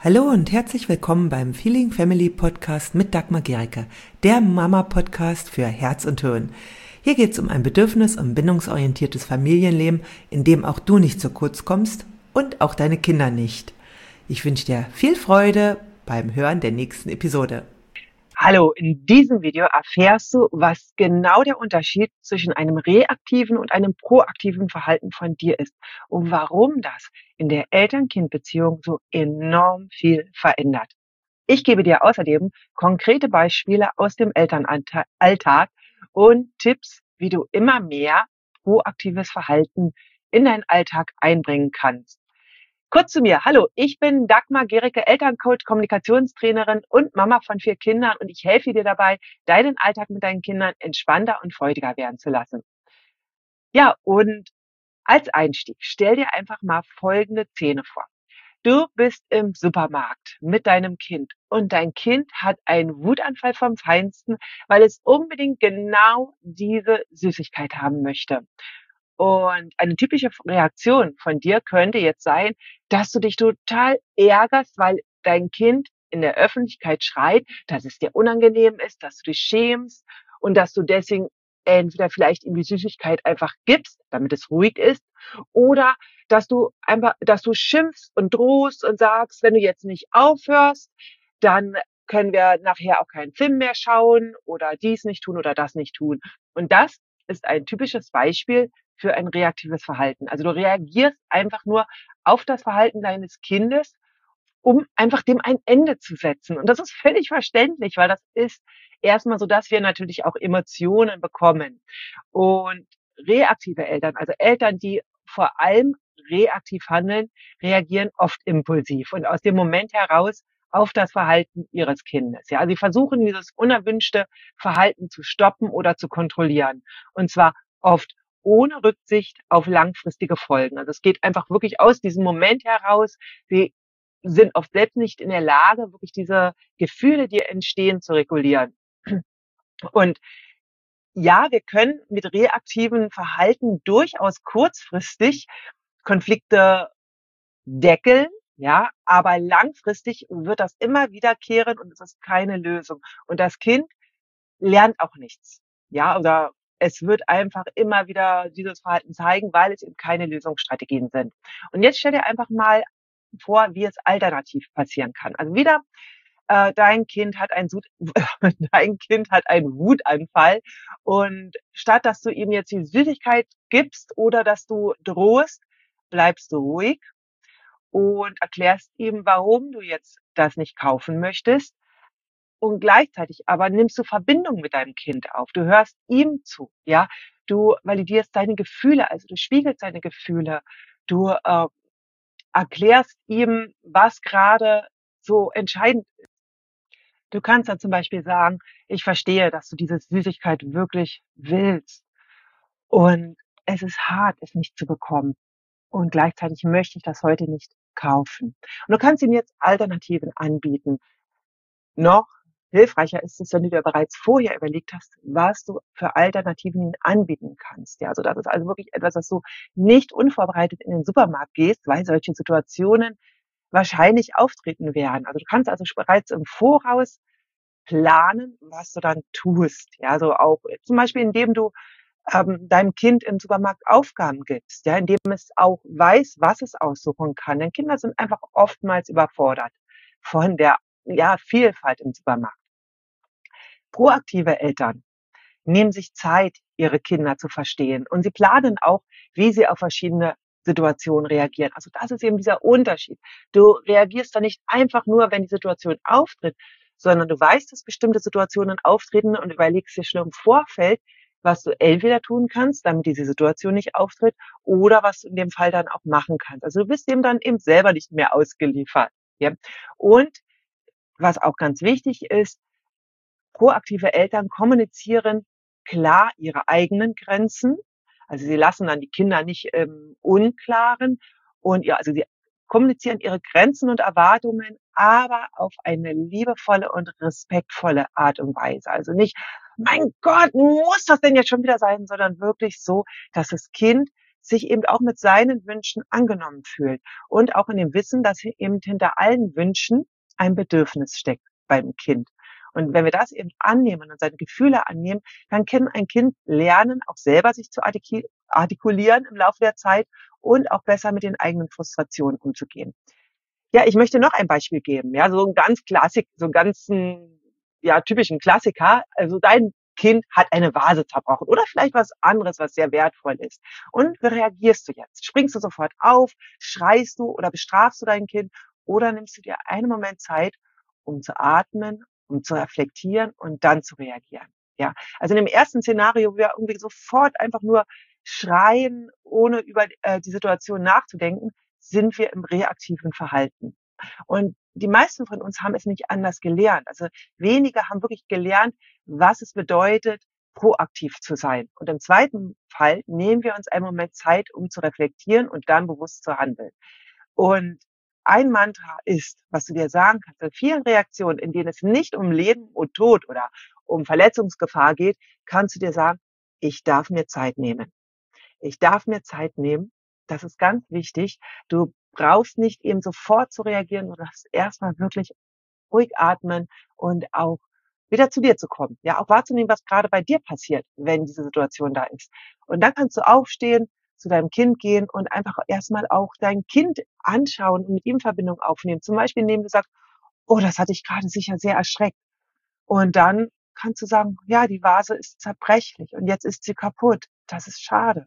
Hallo und herzlich willkommen beim Feeling Family Podcast mit Dagmar Gericke, der Mama-Podcast für Herz und Hirn. Hier geht es um ein bedürfnis- und bindungsorientiertes Familienleben, in dem auch du nicht zu kurz kommst und auch deine Kinder nicht. Ich wünsche dir viel Freude beim Hören der nächsten Episode. Hallo, in diesem Video erfährst du, was genau der Unterschied zwischen einem reaktiven und einem proaktiven Verhalten von dir ist und warum das in der Eltern-Kind-Beziehung so enorm viel verändert. Ich gebe dir außerdem konkrete Beispiele aus dem Elternalltag und Tipps, wie du immer mehr proaktives Verhalten in deinen Alltag einbringen kannst. Kurz zu mir. Hallo, ich bin Dagmar Gericke, Elterncoach, Kommunikationstrainerin und Mama von 4 Kindern und ich helfe dir dabei, deinen Alltag mit deinen Kindern entspannter und freudiger werden zu lassen. Ja, und als Einstieg, stell dir einfach mal folgende Szene vor. Du bist im Supermarkt mit deinem Kind und dein Kind hat einen Wutanfall vom Feinsten, weil es unbedingt genau diese Süßigkeit haben möchte. Und eine typische Reaktion von dir könnte jetzt sein, dass du dich total ärgerst, weil dein Kind in der Öffentlichkeit schreit, dass es dir unangenehm ist, dass du dich schämst und dass du deswegen entweder vielleicht ihm die Süßigkeit einfach gibst, damit es ruhig ist, oder dass du schimpfst und drohst und sagst, wenn du jetzt nicht aufhörst, dann können wir nachher auch keinen Film mehr schauen oder dies nicht tun oder das nicht tun. Und das ist ein typisches Beispiel für ein reaktives Verhalten. Also du reagierst einfach nur auf das Verhalten deines Kindes, um einfach dem ein Ende zu setzen. Und das ist völlig verständlich, weil das ist erstmal so, dass wir natürlich auch Emotionen bekommen. Und reaktive Eltern, also Eltern, die vor allem reaktiv handeln, reagieren oft impulsiv und aus dem Moment heraus auf das Verhalten ihres Kindes. Ja, also sie versuchen dieses unerwünschte Verhalten zu stoppen oder zu kontrollieren. Und zwar oft ohne Rücksicht auf langfristige Folgen. Also es geht einfach wirklich aus diesem Moment heraus. Sie sind oft selbst nicht in der Lage, wirklich diese Gefühle, die entstehen, zu regulieren. Und ja, wir können mit reaktivem Verhalten durchaus kurzfristig Konflikte deckeln, ja, aber langfristig wird das immer wiederkehren und es ist keine Lösung. Und das Kind lernt auch nichts, ja, oder es wird einfach immer wieder dieses Verhalten zeigen, weil es eben keine Lösungsstrategien sind. Und jetzt stell dir einfach mal vor, wie es alternativ passieren kann. Also wieder dein Kind hat dein Kind hat einen Wutanfall und statt dass du ihm jetzt die Süßigkeit gibst oder dass du drohst, bleibst du ruhig und erklärst ihm, warum du jetzt das nicht kaufen möchtest. Und gleichzeitig aber nimmst du Verbindung mit deinem Kind auf. Du hörst ihm zu, ja. Du validierst seine Gefühle, also du spiegelst seine Gefühle. Du erklärst ihm, was gerade so entscheidend. Du kannst dann zum Beispiel sagen, ich verstehe, dass du diese Süßigkeit wirklich willst. Und es ist hart, es nicht zu bekommen. Und gleichzeitig möchte ich das heute nicht kaufen. Und du kannst ihm jetzt Alternativen anbieten. Noch hilfreicher ist es, wenn du dir bereits vorher überlegt hast, was du für Alternativen ihm anbieten kannst. Ja, also das ist also wirklich etwas, dass du nicht unvorbereitet in den Supermarkt gehst, weil solche Situationen wahrscheinlich auftreten werden. Also du kannst also bereits im Voraus planen, was du dann tust. Ja, so auch zum Beispiel, indem du deinem Kind im Supermarkt Aufgaben gibst, ja, indem es auch weiß, was es aussuchen kann. Denn Kinder sind einfach oftmals überfordert von der Vielfalt im Supermarkt. Proaktive Eltern nehmen sich Zeit, ihre Kinder zu verstehen und sie planen auch, wie sie auf verschiedene Situationen reagieren. Also das ist eben dieser Unterschied. Du reagierst da nicht einfach nur, wenn die Situation auftritt, sondern du weißt, dass bestimmte Situationen auftreten und überlegst dir schon im Vorfeld, was du entweder tun kannst, damit diese Situation nicht auftritt, oder was du in dem Fall dann auch machen kannst. Also du bist dem dann eben selber nicht mehr ausgeliefert. Ja? Und was auch ganz wichtig ist, proaktive Eltern kommunizieren klar ihre eigenen Grenzen. Also sie lassen dann die Kinder nicht im Unklaren und ja, also sie kommunizieren ihre Grenzen und Erwartungen, aber auf eine liebevolle und respektvolle Art und Weise. Also nicht, mein Gott, muss das denn jetzt schon wieder sein, sondern wirklich so, dass das Kind sich eben auch mit seinen Wünschen angenommen fühlt und auch in dem Wissen, dass eben hinter allen Wünschen ein Bedürfnis steckt beim Kind. Und wenn wir das eben annehmen und seine Gefühle annehmen, dann kann ein Kind lernen, auch selber sich zu artikulieren im Laufe der Zeit und auch besser mit den eigenen Frustrationen umzugehen. Ja, ich möchte noch ein Beispiel geben. Ja, so ein ganz Klassik, so einen ganzen, ja, typischen Klassiker. Also dein Kind hat eine Vase zerbrochen oder vielleicht was anderes, was sehr wertvoll ist. Und wie reagierst du jetzt? Springst du sofort auf? Schreist du oder bestrafst du dein Kind? Oder nimmst du dir einen Moment Zeit, um zu atmen, um zu reflektieren und dann zu reagieren? Ja, also in dem ersten Szenario, wo wir irgendwie sofort einfach nur schreien, ohne über die Situation nachzudenken, sind wir im reaktiven Verhalten. Und die meisten von uns haben es nicht anders gelernt. Also wenige haben wirklich gelernt, was es bedeutet, proaktiv zu sein. Und im zweiten Fall nehmen wir uns einen Moment Zeit, um zu reflektieren und dann bewusst zu handeln. Und ein Mantra ist, was du dir sagen kannst, in vielen Reaktionen, in denen es nicht um Leben und Tod oder um Verletzungsgefahr geht, kannst du dir sagen, ich darf mir Zeit nehmen. Ich darf mir Zeit nehmen. Das ist ganz wichtig. Du brauchst nicht eben sofort zu reagieren, du darfst erstmal wirklich ruhig atmen und auch wieder zu dir zu kommen. Ja, auch wahrzunehmen, was gerade bei dir passiert, wenn diese Situation da ist. Und dann kannst du aufstehen, zu deinem Kind gehen und einfach erstmal auch dein Kind anschauen und mit ihm Verbindung aufnehmen. Zum Beispiel, indem du sagst, oh, das hat dich gerade sicher sehr erschreckt. Und dann kannst du sagen, ja, die Vase ist zerbrechlich und jetzt ist sie kaputt. Das ist schade.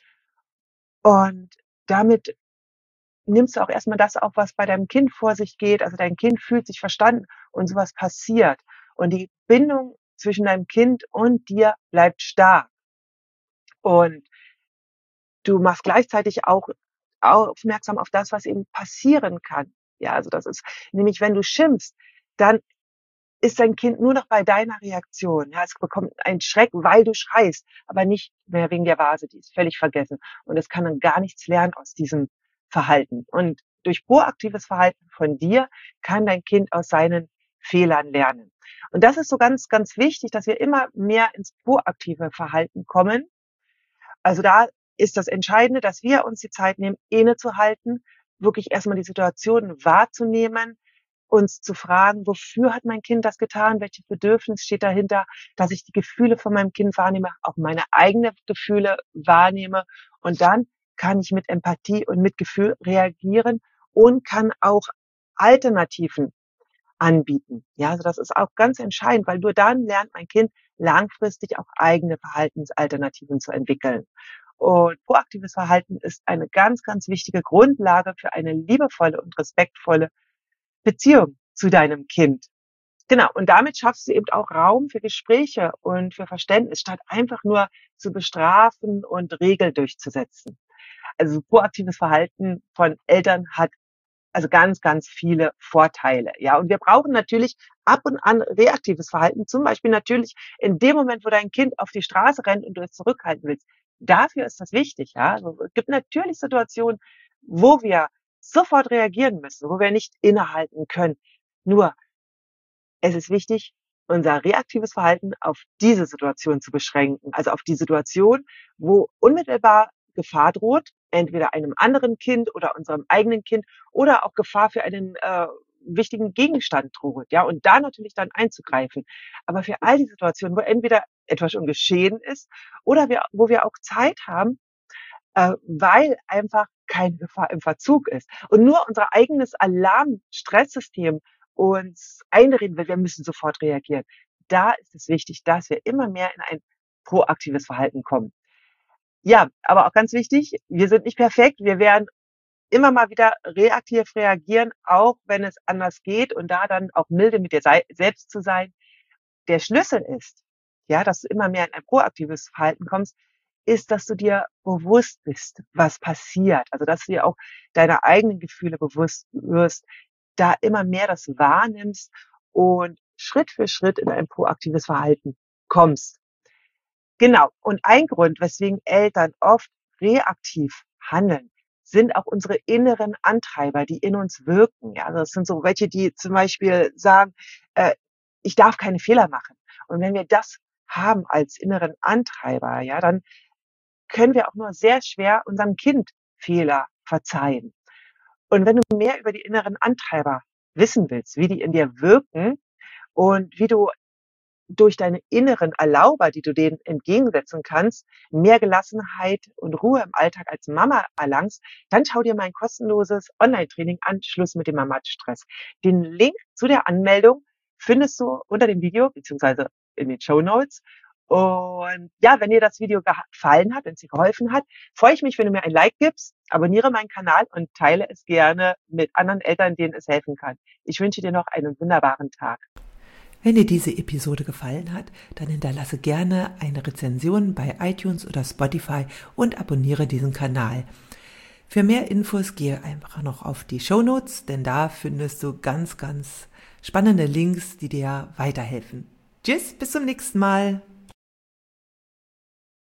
Und damit nimmst du auch erstmal das auf, was bei deinem Kind vor sich geht. Also dein Kind fühlt sich verstanden und sowas passiert. Und die Bindung zwischen deinem Kind und dir bleibt stark. Und du machst gleichzeitig auch aufmerksam auf das, was eben passieren kann. Ja, also das ist nämlich, wenn du schimpfst, dann ist dein Kind nur noch bei deiner Reaktion. Ja, es bekommt einen Schreck, weil du schreist, aber nicht mehr wegen der Vase, die ist völlig vergessen. Und es kann dann gar nichts lernen aus diesem Verhalten. Und durch proaktives Verhalten von dir kann dein Kind aus seinen Fehlern lernen. Und das ist so ganz, ganz wichtig, dass wir immer mehr ins proaktive Verhalten kommen. Also da ist das Entscheidende, dass wir uns die Zeit nehmen, innezuhalten, wirklich erstmal die Situation wahrzunehmen, uns zu fragen, wofür hat mein Kind das getan? Welches Bedürfnis steht dahinter? Dass ich die Gefühle von meinem Kind wahrnehme, auch meine eigenen Gefühle wahrnehme. Und dann kann ich mit Empathie und Mitgefühl reagieren und kann auch Alternativen anbieten. Ja, also das ist auch ganz entscheidend, weil nur dann lernt mein Kind langfristig auch eigene Verhaltensalternativen zu entwickeln. Und proaktives Verhalten ist eine ganz, ganz wichtige Grundlage für eine liebevolle und respektvolle Beziehung zu deinem Kind. Genau. Und damit schaffst du eben auch Raum für Gespräche und für Verständnis, statt einfach nur zu bestrafen und Regeln durchzusetzen. Also proaktives Verhalten von Eltern hat also ganz, ganz viele Vorteile. Ja, und wir brauchen natürlich ab und an reaktives Verhalten. Zum Beispiel natürlich in dem Moment, wo dein Kind auf die Straße rennt und du es zurückhalten willst. Dafür ist das wichtig. Ja, also es gibt natürlich Situationen, wo wir sofort reagieren müssen, wo wir nicht innehalten können. Nur es ist wichtig, unser reaktives Verhalten auf diese Situation zu beschränken. Also auf die Situation, wo unmittelbar Gefahr droht, entweder einem anderen Kind oder unserem eigenen Kind oder auch Gefahr für einen wichtigen Gegenstand droht. Ja, und da natürlich dann einzugreifen. Aber für all die Situationen, wo entweder etwas schon geschehen ist oder wo wir auch Zeit haben, weil einfach keine Gefahr im Verzug ist. Und nur unser eigenes Alarm-Stresssystem uns einreden will, wir müssen sofort reagieren. Da ist es wichtig, dass wir immer mehr in ein proaktives Verhalten kommen. Ja, aber auch ganz wichtig, wir sind nicht perfekt. Wir werden immer mal wieder reaktiv reagieren, auch wenn es anders geht und da dann auch milde mit dir selbst zu sein. Der Schlüssel ist, ja, dass du immer mehr in ein proaktives Verhalten kommst, ist, dass du dir bewusst bist, was passiert. Also, dass du dir auch deiner eigenen Gefühle bewusst wirst, da immer mehr das wahrnimmst und Schritt für Schritt in ein proaktives Verhalten kommst. Genau. Und ein Grund, weswegen Eltern oft reaktiv handeln, sind auch unsere inneren Antreiber, die in uns wirken. Ja, also das sind so welche, die zum Beispiel sagen, ich darf keine Fehler machen. Und wenn wir das haben als inneren Antreiber, ja, dann können wir auch nur sehr schwer unserem Kind Fehler verzeihen. Und wenn du mehr über die inneren Antreiber wissen willst, wie die in dir wirken und wie du durch deine inneren Erlauber, die du denen entgegensetzen kannst, mehr Gelassenheit und Ruhe im Alltag als Mama erlangst, dann schau dir mein kostenloses Online-Training an, Schluss mit dem Mama-Stress. Den Link zu der Anmeldung findest du unter dem Video beziehungsweise in den Shownotes. Und ja, wenn dir das Video gefallen hat, wenn es dir geholfen hat, freue ich mich, wenn du mir ein Like gibst, abonniere meinen Kanal und teile es gerne mit anderen Eltern, denen es helfen kann. Ich wünsche dir noch einen wunderbaren Tag. Wenn dir diese Episode gefallen hat, dann hinterlasse gerne eine Rezension bei iTunes oder Spotify und abonniere diesen Kanal. Für mehr Infos gehe einfach noch auf die Shownotes, denn da findest du ganz, ganz spannende Links, die dir weiterhelfen. Tschüss, bis zum nächsten Mal.